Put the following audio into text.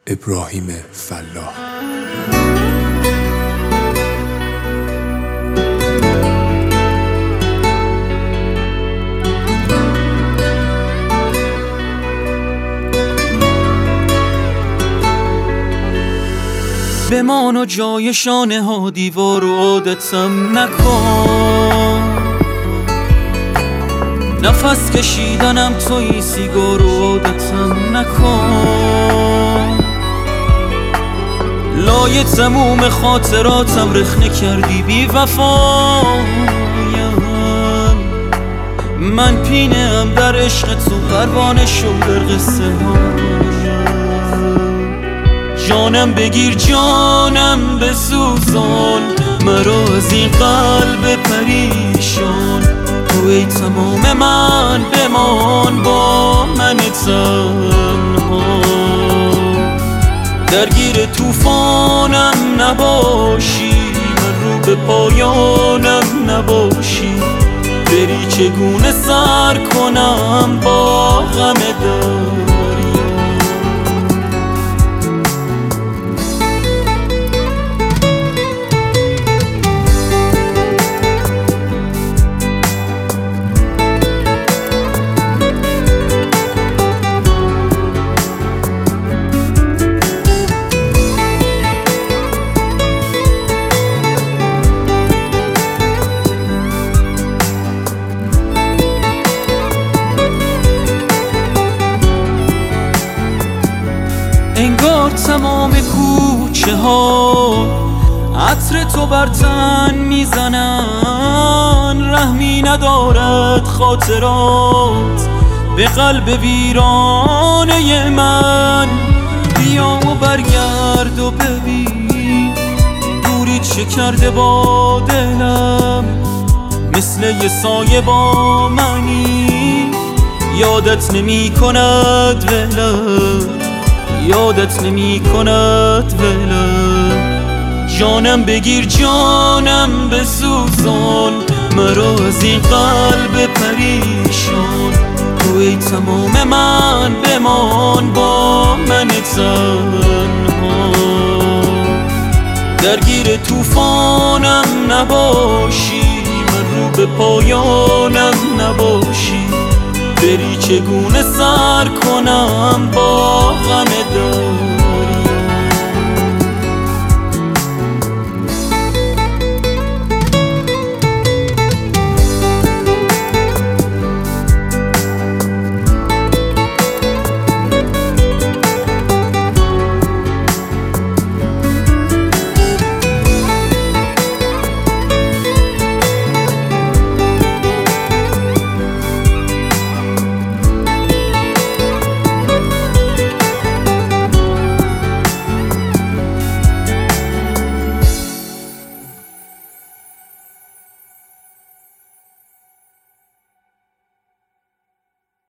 ابراهیم فلاح. بمان و جای شانه ها دیوار و عادتم نکن، نفس کشیدنم توی سیگار و عادتم نکن. لای تموم خاطراتم رخنه کردی بی وفایم، من پینه ام در عشق تو پروانه شو در قصه هایم. جانم بگیر جانم بسوزان، مرا از این قلب پریشان. توی تمام من بمان با من تنها، درگیر توفانم نباشی، من رو به پایانم نباشی. بری چگونه سر کنم با غم دریا. انگار تمام کوچه ها عطر تو بر تن میزنن، رحمی ندارد خاطرات به قلب ویرانه من. بیا و برگرد و ببین دوری چه کرده با دلم، مثل یه سایه با منی، یادت نمی کند ولم، یادت نمی کند ولم. جانم بگیر جانم بسوزان، مرا از این قلب پریشان. توی تمام من بمان با من تنها، درگیر توفانم نباشی، من رو به پایانم نباشی. بری چگونه سر کنم با غم دل.